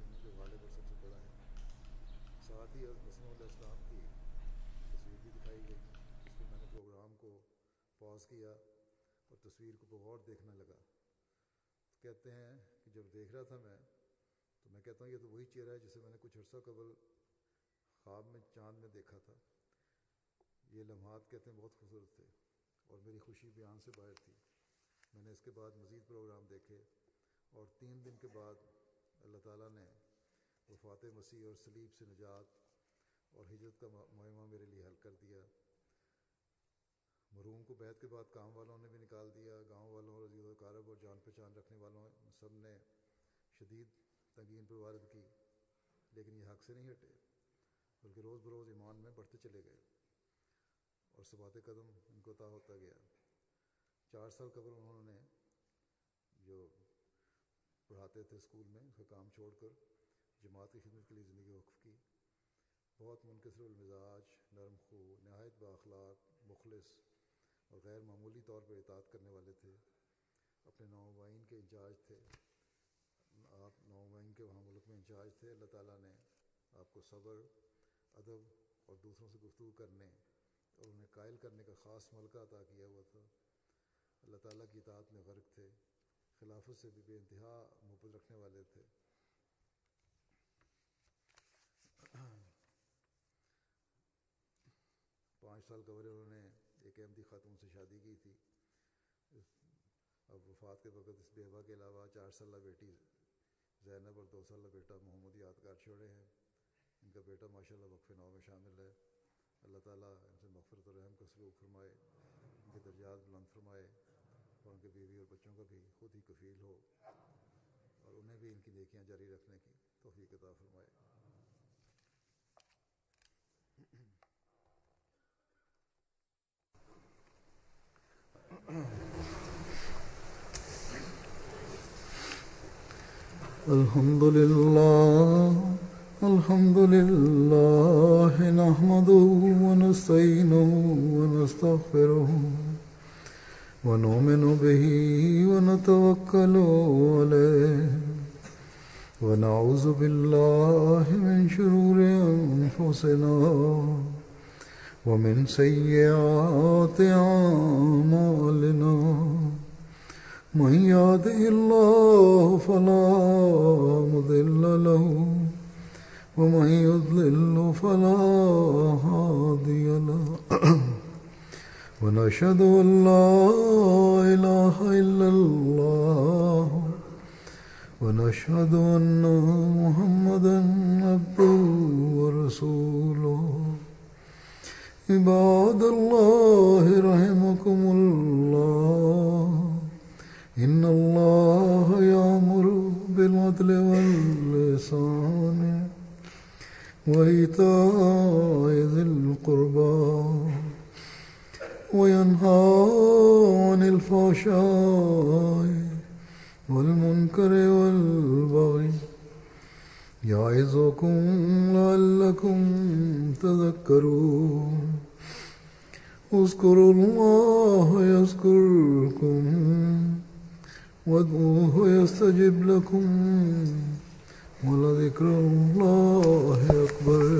S1: ये लम्हात कहते हैं बहुत खूबसूरत थे और मेरी खुशी बयान से बाहर थी। मैंने इसके बाद मज़ीद प्रोग्राम देखे और 3 दिन के बाद अल्लाह ताला ने वफ़ात मसीह और सलीब से निजात और हिजरत का मुहिमा मेरे लिए हल कर दिया। मरहूम को बैत के बाद काम वालों ने भी निकाल दिया, गांव वालों और अजीज़ कारब और जान पहचान रखने वालों सब ने शदीद तंगीन पर वारद की, लेकिन ये हक़ से नहीं हटे, बल्कि रोज़ बरोज़ ईमान में बढ़ते चले गए और सबात कदम इनको अता होता गया। 4 साल कबल उन्होंने जो पढ़ाते थे स्कूल में, उसका काम छोड़कर जमात की खिदमत के लिए ज़िंदगी वक्फ की। बहुत मुनकसरुल मिजाज, नरम खू, नहायत बाअखलाक, मुखलिस और गैर मामूली तौर पर इताअत करने वाले थे। अपने नौवाइन के इंचार्ज थे, आप नौवाइन के वहाँ मुल्क में इंचार्ज थे। अल्लाह ताला ने आपको सब्र, अदब और दूसरों से गुफ्तगू करने और उन्हें कायल करने का ख़ास मलका अता किया हुआ था। अल्लाह ताला की इताअत में गर्क थे, खिलाफत से भी बेइंतहा मोहब्बत रखने वाले थे। 5 साल कबल उन्होंने एक अहमदी खातून से शादी की थी। अब वफ़ात के वक़्त इस बेवा के अलावा 4 साल बेटी ज़ैनब और 2 साल बेटा मोहम्मद यादगार छोड़े हैं। इनका बेटा माशाअल्लाह वक्फ़ नौ में शामिल है। अल्लाह ताला इनसे मग़फ़िरत और रहम का सलूक फरमाए, इनके दर्जात बुलंद फरमाए और उनके बीवी और बच्चों का भी खुद ही कफ़ील हो और उन्हें भी इनकी नेकियां जारी रखने की तौफ़ीक़ अता फरमाए। अल्हम्दुलिल्लाह नहमदुहु व नस्तईनुहु व नस्तग़फिरुहु व नुमिनु बिही व नतवक्कलु अलैहि व नऊज़ु बिल्लाहि मिन शुरूरि अनफुसिना व मिन सय्यिआति अअमालिना। मन यहदिहिल्लाहु फला मुदिल्ल लहु व मन युद्लिल्हु फला हादिय लहु। व नशहदु अन ला इलाहा इल्लल्लाह व नशहदु अन्ना मुहम्मदन अब्दुहु व रसूलुहु। इबादल्लाहि रहिमकुमुल्लाह, इन्नल्लाह यामुरु बिल-अद्लि वल-इहसानि व ईताइ ज़िल-क़ुर्बा व यन्हा अनिल फ़हशाइ वल मुनकरि वल बग़य यइज़ुकुम लअल्लकुम तज़क्करून। उज़्कुरुल्लाह यज़्कुरुकुम वद्ऊहु यस्तजिब लकुम व लज़िक्रुल्लाहि अकबर।